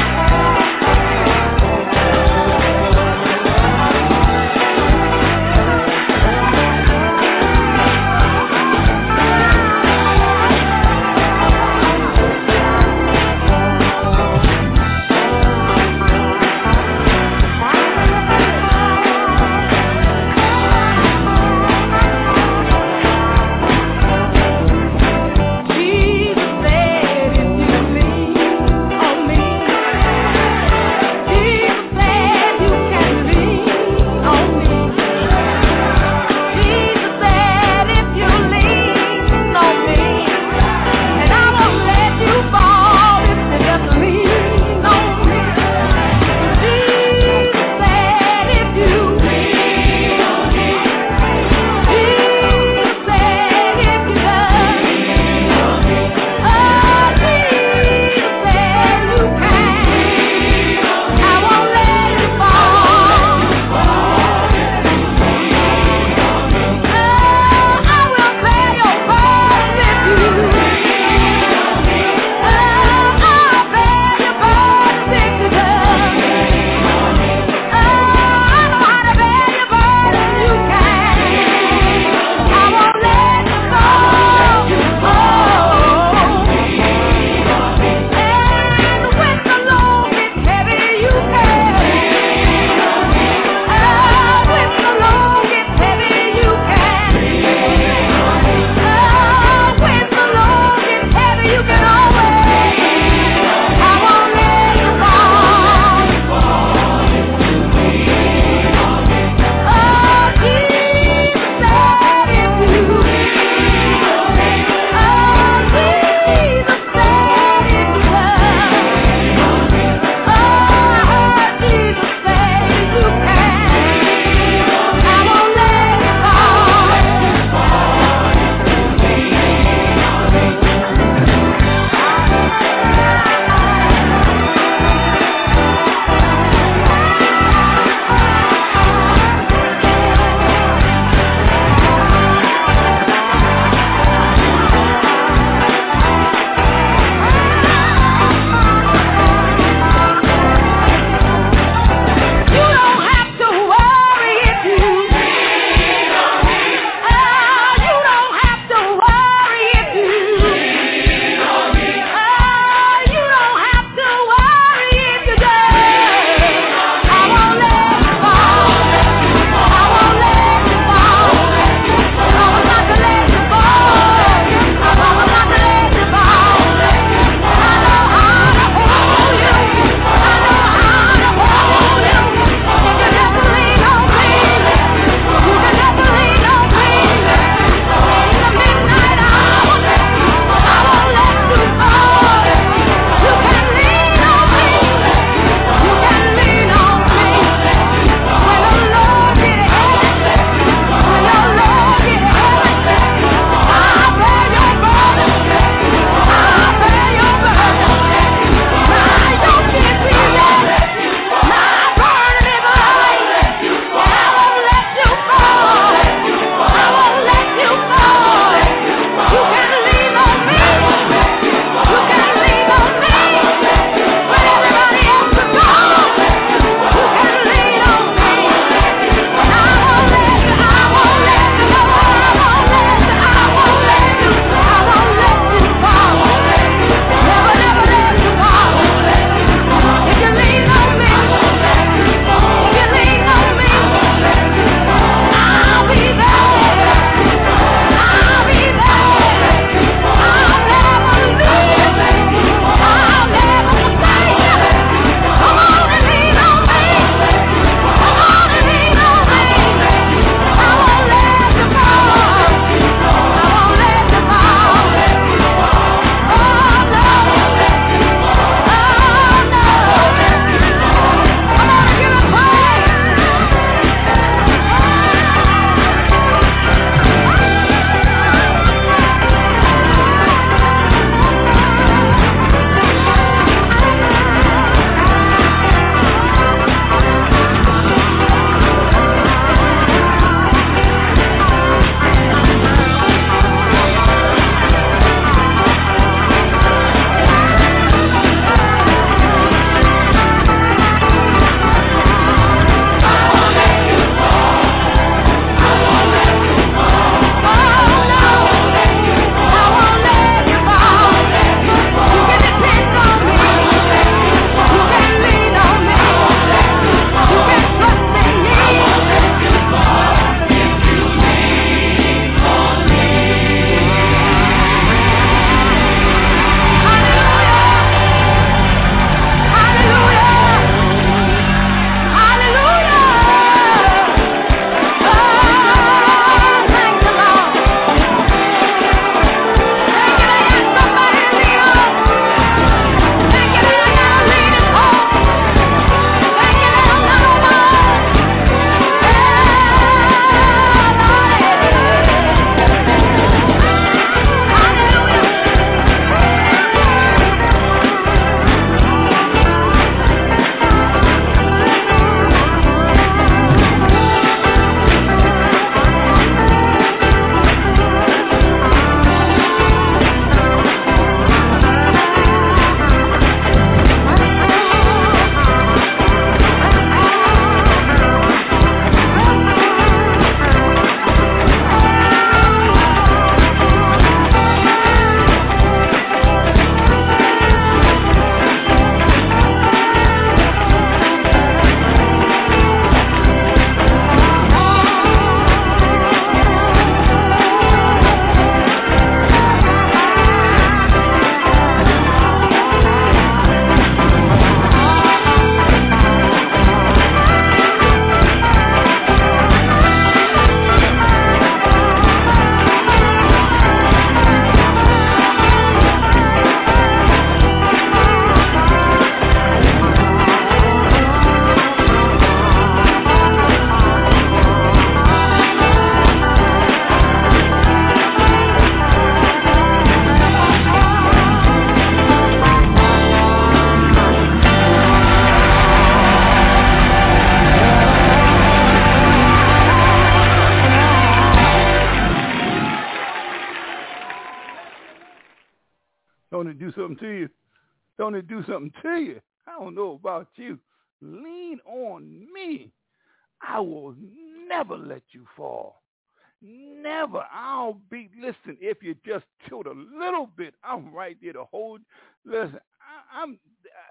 S3: something to you? Don't it do something to you? I don't know about you. Lean on me. I will never let you fall. Never. I'll be, listen, if you just tilt a little bit, I'm right there to hold. Listen, I, I'm,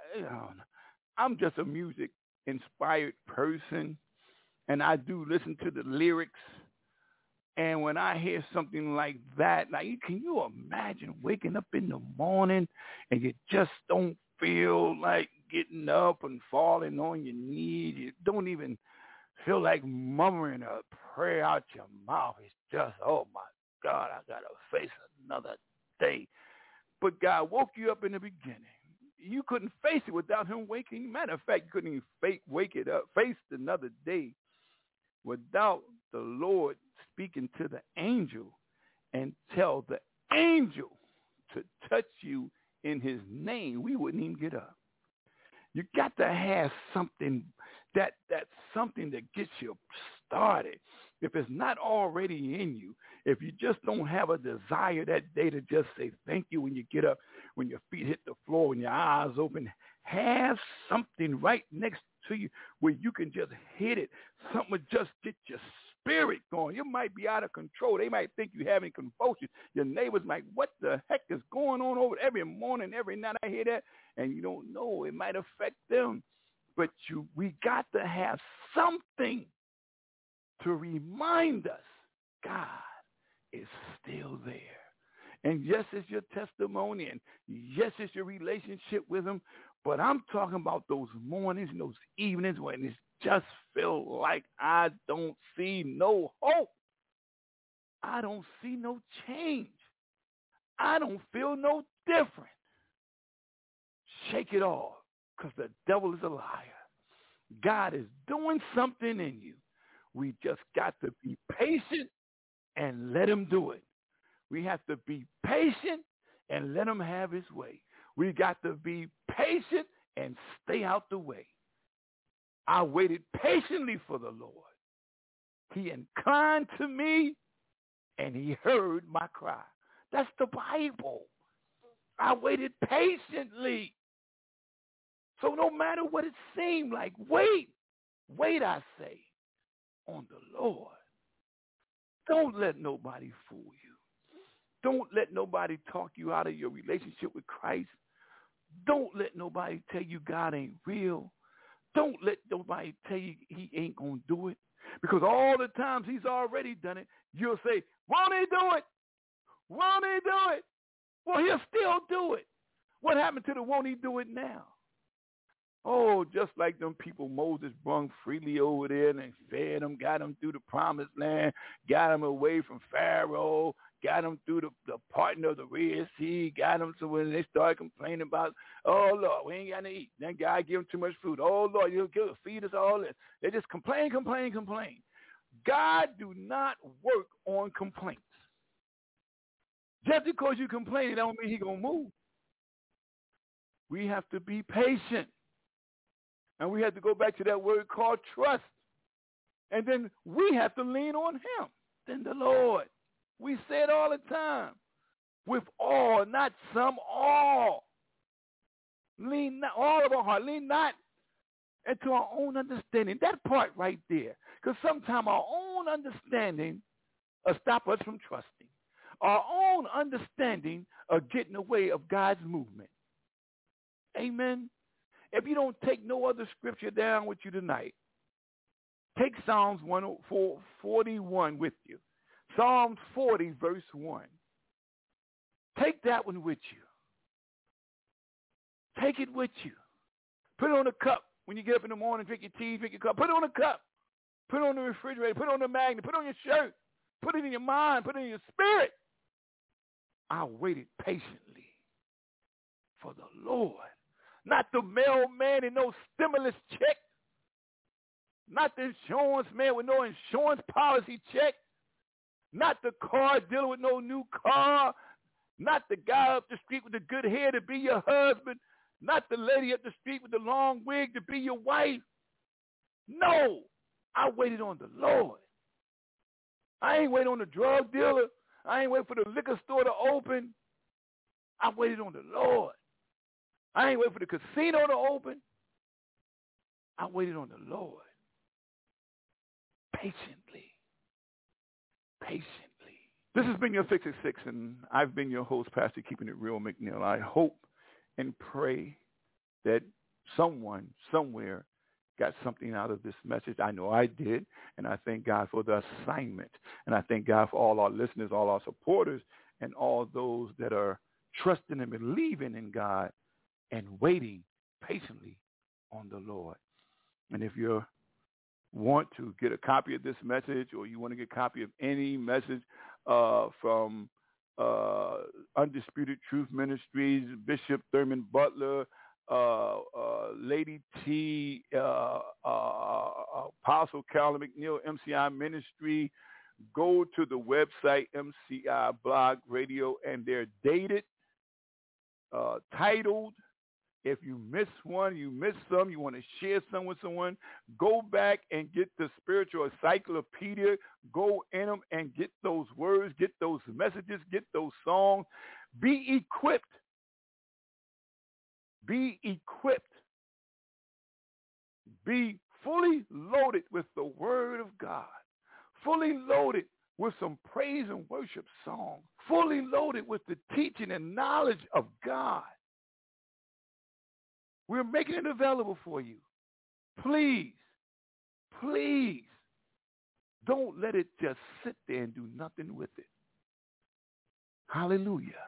S3: I'm just a music-inspired person, and I do listen to the lyrics. And when I hear something like that, like, can you imagine waking up in the morning and you just don't feel like getting up and falling on your knees? You don't even feel like murmuring a prayer out your mouth. It's just, oh, my God, I got to face another day. But God woke you up in the beginning. You couldn't face it without him waking. Matter of fact, you couldn't even fake, wake it up, face another day without the Lord speaking to the angel and tell the angel to touch you in his name. We wouldn't even get up. You got to have something that that's something that gets you started. If it's not already in you, if you just don't have a desire that day to just say thank you when you get up, when your feet hit the floor, when your eyes open, have something right next to you where you can just hit it. Something would just get your spirit going. You might be out of control. They might think you're having convulsions. Your neighbors might, what the heck is going on over every morning, every night I hear that, and you don't know. It might affect them. But you, we got to have something to remind us God is still there. And yes, it's your testimony, and yes, it's your relationship with him, but I'm talking about those mornings and those evenings when it just feels like I don't see no hope. I don't see no change. I don't feel no different. Shake it off, because the devil is a liar. God is doing something in you. We just got to be patient and let him do it. We have to be patient and let him have his way. We got to be patient and stay out the way. I waited patiently for the Lord. He inclined to me and he heard my cry. That's the Bible. I waited patiently. So no matter what it seemed like, wait. Wait, I say, on the Lord. Don't let nobody fool you. Don't let nobody talk you out of your relationship with Christ. Don't let nobody tell you God ain't real. Don't let nobody tell you he ain't going to do it. Because all the times he's already done it, you'll say, won't he do it? Won't he do it? Well, he'll still do it. What happened to the won't he do it now? Oh, just like them people Moses brung freely over there and fed them, got them through the promised land, got them away from Pharaoh, got them through the, the parting of the Red Sea, got them so when they started complaining about, oh, Lord, we ain't got to eat. Then God give them too much food. Oh, Lord, you'll give, feed us all this. They just complain, complain, complain. God do not work on complaints. Just because you complain, it don't mean he's going to move. We have to be patient. And we have to go back to that word called trust. And then we have to lean on him, then the Lord. We say it all the time. With all, not some, all. Lean not, all of our heart. Lean not into our own understanding. That part right there. Because sometimes our own understanding will stop us from trusting. Our own understanding of getting away of God's movement. Amen. If you don't take no other scripture down with you tonight, take Psalms one forty-one with you. Psalms forty, verse one. Take that one with you. Take it with you. Put it on a cup. When you get up in the morning, drink your tea, drink your cup. Put it on a cup. Put it on the refrigerator. Put it on the magnet. Put it on your shirt. Put it in your mind. Put it in your spirit. I waited patiently for the Lord. Not the mailman and no stimulus check. Not the insurance man with no insurance policy check. Not the car dealer with no new car. Not the guy up the street with the good hair to be your husband. Not the lady up the street with the long wig to be your wife. No, I waited on the Lord. I ain't waiting on the drug dealer. I ain't waiting for the liquor store to open. I waited on the Lord. I ain't waiting for the casino to open. I waited on the Lord. Patiently. Patiently. This has been your Fix It Six, and I've been your host, Pastor Keeping It Real McNeil. I hope and pray that someone, somewhere, got something out of this message. I know I did, and I thank God for the assignment. And I thank God for all our listeners, all our supporters, and all those that are trusting and believing in God and waiting patiently on the Lord. And if you want to get a copy of this message, or you want to get a copy of any message uh, from uh, Undisputed Truth Ministries, Bishop Thurman Butler, Uh, uh, Lady T, uh, uh, Apostle Carolyn McNeil, M C I Ministry, go to the website M C I Blog Radio, and they're dated, uh, titled. If you miss one, you miss some, you want to share some with someone, go back and get the spiritual encyclopedia, go in them and get those words, get those messages, get those songs. Be equipped. Be equipped. Be fully loaded with the word of God. Fully loaded with some praise and worship songs. Fully loaded with the teaching and knowledge of God. We're making it available for you. Please, please, don't let it just sit there and do nothing with it. Hallelujah.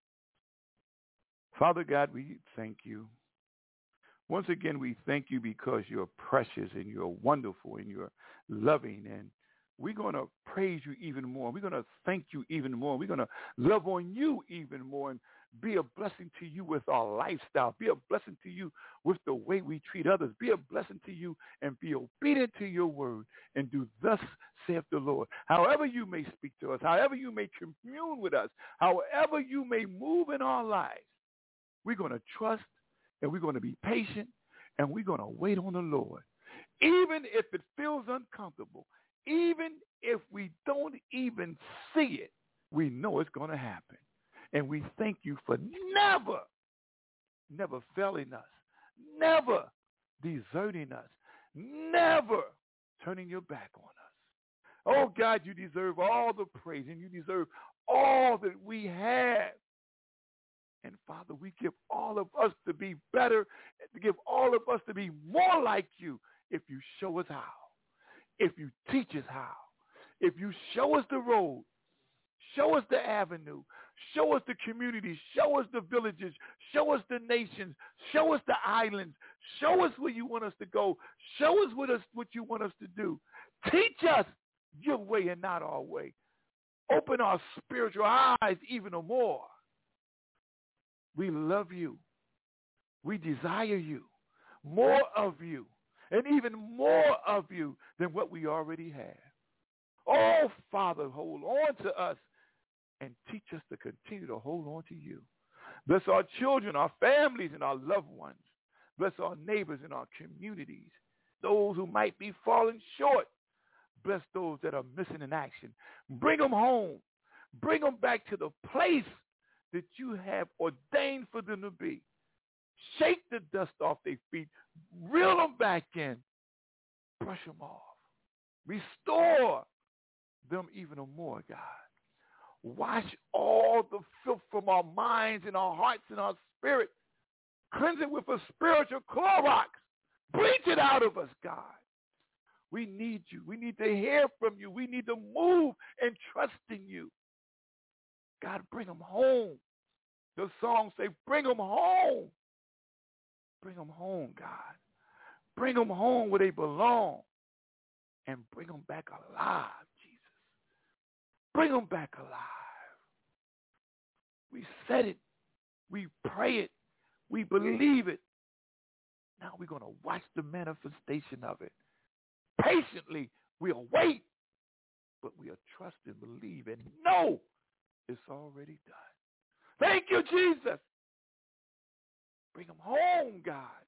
S3: Father God, we thank you. Once again, we thank you because you're precious and you're wonderful and you're loving. And we're going to praise you even more. We're going to thank you even more. We're going to love on you even more and be a blessing to you with our lifestyle. Be a blessing to you with the way we treat others. Be a blessing to you and be obedient to your word and do thus saith the Lord. However you may speak to us, however you may commune with us, however you may move in our lives, we're going to trust, and we're going to be patient, and we're going to wait on the Lord. Even if it feels uncomfortable, even if we don't even see it, we know it's going to happen. And we thank you for never, never failing us, never deserting us, never turning your back on us. Oh, God, you deserve all the praise, and you deserve all that we have. And, Father, we give all of us to be better, to give all of us to be more like you if you show us how, if you teach us how, if you show us the road, show us the avenue, show us the communities, show us the villages, show us the nations, show us the islands, show us where you want us to go, show us what, us, what you want us to do. Teach us your way and not our way. Open our spiritual eyes even more. We love you. We desire you, more of you, and even more of you than what we already have. Oh, Father, hold on to us and teach us to continue to hold on to you. Bless our children, our families, and our loved ones. Bless our neighbors and our communities, those who might be falling short. Bless those that are missing in action. Bring them home. Bring them back to the place that you have ordained for them to be. Shake the dust off their feet. Reel them back in. Brush them off. Restore them even more, God. Wash all the filth from our minds and our hearts and our spirit. Cleanse it with a spiritual Clorox. Bleach it out of us, God. We need you. We need to hear from you. We need to move and trust in you. God, bring them home. The songs say, bring them home. Bring them home, God. Bring them home where they belong. And bring them back alive, Jesus. Bring them back alive. We said it. We pray it. We believe it. Now we're going to watch the manifestation of it. Patiently, we'll wait. But we'll trust and believe and know it's already done. Thank you, Jesus. Bring them home, God,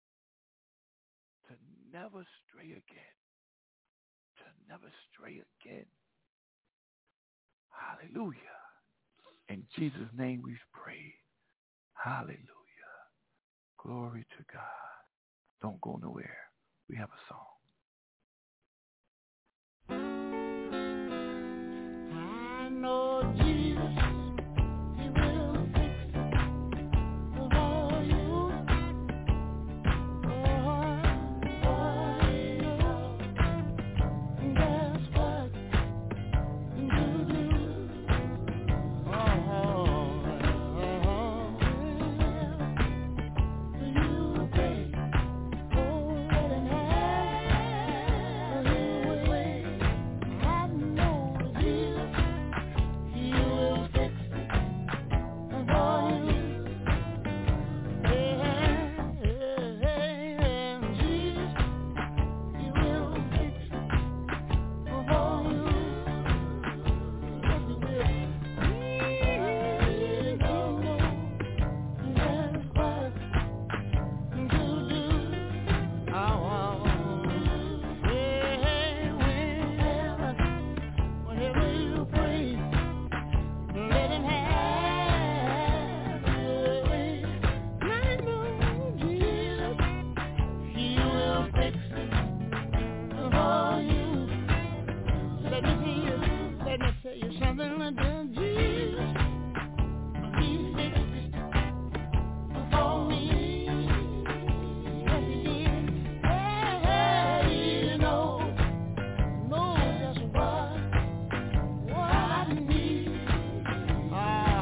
S3: to never stray again. To never stray again. Hallelujah. In Jesus' name we've prayed. Hallelujah. Glory to God. Don't go nowhere. We have a song.
S2: I know Jesus, He will fix it for you. Oh, oh, and that's what you do. Oh, you pray, oh, let it have your way. I know Jesus, He will fix it for you. Yeah, Jesus, He will fix it for you. Yes, He will. You know that's what to do. Oh, yeah, whenever, whenever you pray, let Him have your way. I know Jesus, He will fix it for you. Let me tell you, let me tell you something like that. Jesus, He fixed it for me. Yes, He did. Hey, you know, know just what, what I need. Oh,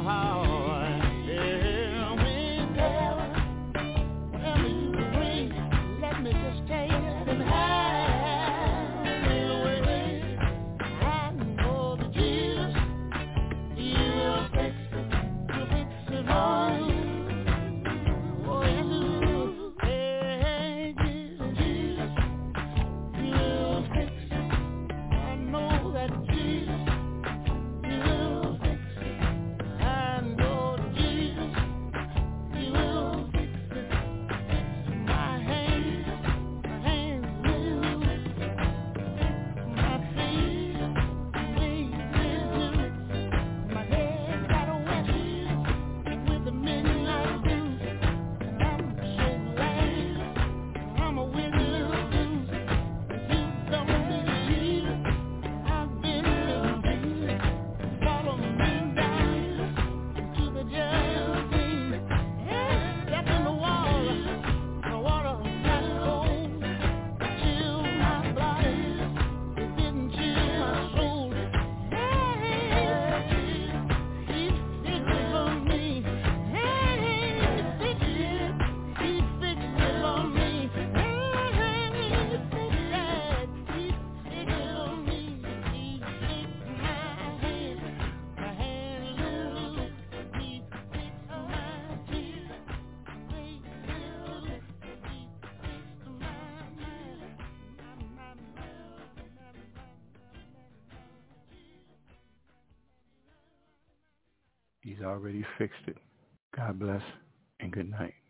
S2: yeah, whenever, whenever you pray, let me just tell you, let Him have your way. I know that Jesus, He will fix it, He'll fix it for you. Oh, yes, He will. Hey, Jesus, Jesus, He will fix it. I know that Jesus, He will fix it. I know that Jesus, He will fix it. My hands, my hands will, my feet, feet will do. My head got a wet with the midnight dew, and I'm so glad I'm a winner too. You don't need Jesus, I've been living, follow me down to the judgment. Step in the water, the water got cold, chill my body, it didn't chill my soul. Hey, He fixed it for me. Hey, He fixed it, He fixed it for me. Hey, He fixed it, He fixed it for me. He fixed my hand, my hand loose. He fixed my tears, they will. He fixed my mind, my, my, my,
S3: He's already fixed it. God bless and good night.